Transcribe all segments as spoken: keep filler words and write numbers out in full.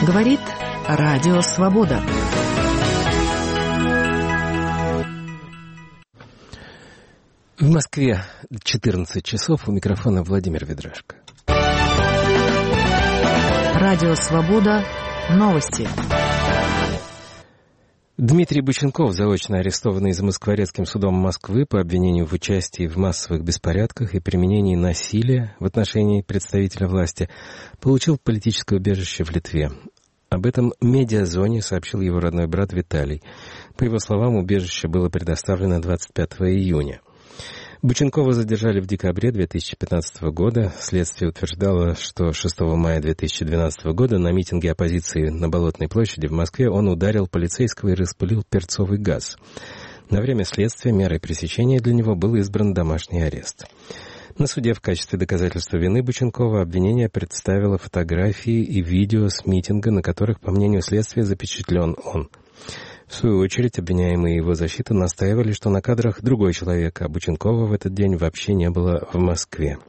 Говорит Радио Свобода. В Москве четырнадцать часов, у микрофона Владимир Ведрашко. Радио Свобода. Новости. Дмитрий Боченков, заочно арестованный за Москворецким судом Москвы по обвинению в участии в массовых беспорядках и применении насилия в отношении представителя власти, получил политическое убежище в Литве. Об этом «Медиазоне» сообщил его родной брат Виталий. По его словам, убежище было предоставлено двадцать пятого июня. Боченкова задержали в декабре две тысячи пятнадцатого года. Следствие утверждало, что шестого мая две тысячи двенадцатого года на митинге оппозиции на Болотной площади в Москве он ударил полицейского и распылил перцовый газ. На время следствия мерой пресечения для него был избран домашний арест. На суде в качестве доказательства вины Боченкова обвинение представило фотографии и видео с митинга, на которых, по мнению следствия, запечатлен он. В свою очередь, обвиняемые и его защита настаивали, что на кадрах другой человек, а Боченкова в этот день вообще не было в Москве.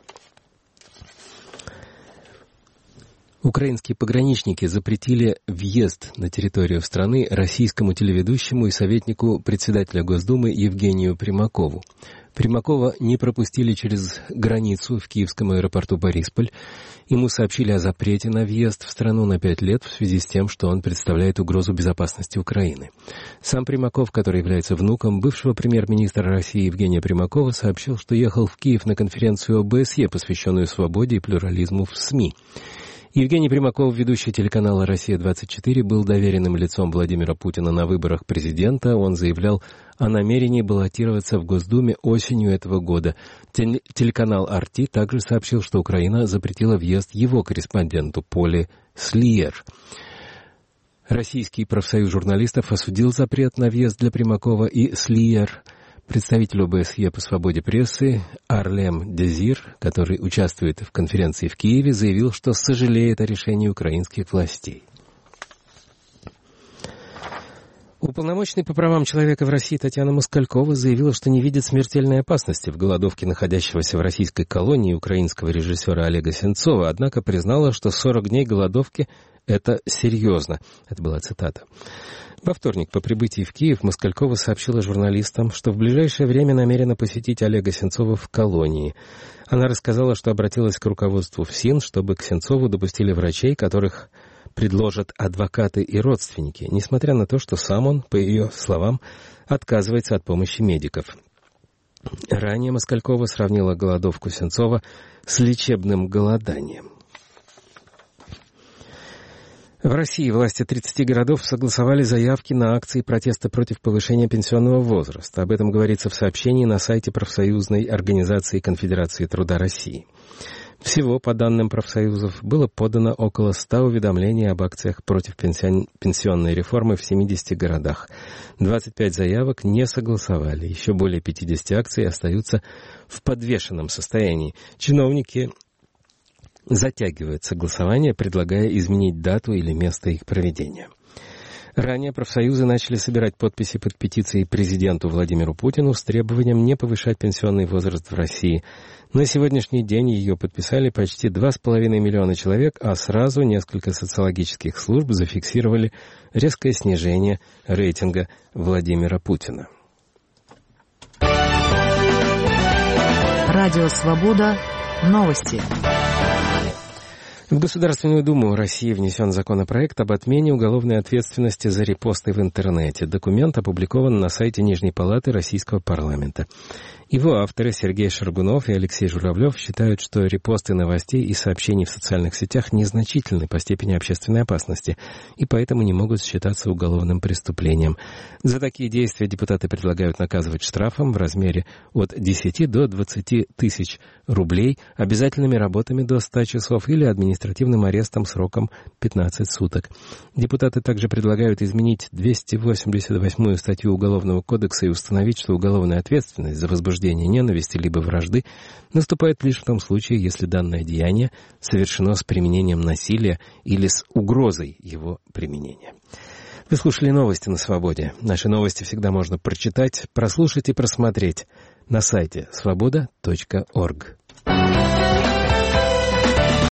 Украинские пограничники запретили въезд на территорию страны российскому телеведущему и советнику председателя Госдумы Евгению Примакову. Примакова не пропустили через границу в киевском аэропорту Борисполь. Ему сообщили о запрете на въезд в страну на пять лет в связи с тем, что он представляет угрозу безопасности Украины. Сам Примаков, который является внуком бывшего премьер-министра России Евгения Примакова, сообщил, что ехал в Киев на конференцию о бэ эс е, посвященную свободе и плюрализму в СМИ. Евгений Примаков, ведущий телеканала «Россия-двадцать четыре», был доверенным лицом Владимира Путина на выборах президента. Он заявлял о намерении баллотироваться в Госдуме осенью этого года. Телеканал эр тэ также сообщил, что Украина запретила въезд его корреспонденту Поле Слиер. Российский профсоюз журналистов осудил запрет на въезд для Примакова и Слиер. Представитель о бэ эс е по свободе прессы Арлем Дезир, который участвует в конференции в Киеве, заявил, что сожалеет о решении украинских властей. Уполномоченный по правам человека в России Татьяна Москалькова заявила, что не видит смертельной опасности в голодовке находящегося в российской колонии украинского режиссера Олега Сенцова, однако признала, что сорок дней голодовки — это серьезно. Это была цитата. Во вторник по прибытии в Киев Москалькова сообщила журналистам, что в ближайшее время намерена посетить Олега Сенцова в колонии. Она рассказала, что обратилась к руководству ФСИН, чтобы к Сенцову допустили врачей, которых предложат адвокаты и родственники, несмотря на то, что сам он, по ее словам, отказывается от помощи медиков. Ранее Москалькова сравнила голодовку Сенцова с лечебным голоданием. В России власти тридцати городов согласовали заявки на акции протеста против повышения пенсионного возраста. Об этом говорится в сообщении на сайте профсоюзной организации Конфедерации труда России. Всего, по данным профсоюзов, было подано около ста уведомлений об акциях против пенсионной реформы в семидесяти городах. двадцать пять заявок не согласовали. Еще более пятидесяти акций остаются в подвешенном состоянии. Чиновники затягивают согласование, предлагая изменить дату или место их проведения. Ранее профсоюзы начали собирать подписи под петицией президенту Владимиру Путину с требованием не повышать пенсионный возраст в России. На сегодняшний день ее подписали почти два с половиной миллиона человек, а сразу несколько социологических служб зафиксировали резкое снижение рейтинга Владимира Путина. Радио «Свобода». Новости. В Государственную Думу России внесен законопроект об отмене уголовной ответственности за репосты в интернете. Документ опубликован на сайте Нижней палаты Российского парламента. Его авторы Сергей Шаргунов и Алексей Журавлев считают, что репосты новостей и сообщений в социальных сетях незначительны по степени общественной опасности и поэтому не могут считаться уголовным преступлением. За такие действия депутаты предлагают наказывать штрафом в размере от десяти до двадцати тысяч рублей, обязательными работами до ста часов или административным арестом сроком пятнадцать суток. Депутаты также предлагают изменить двести восемьдесят восьмую статью Уголовного кодекса и установить, что уголовная ответственность за возбуждение ненависти либо вражды наступает лишь в том случае, если данное деяние совершено с применением насилия или с угрозой его применения. Вы слушали новости на Свободе. Наши новости всегда можно прочитать, прослушать и просмотреть на сайте свобода точка орг.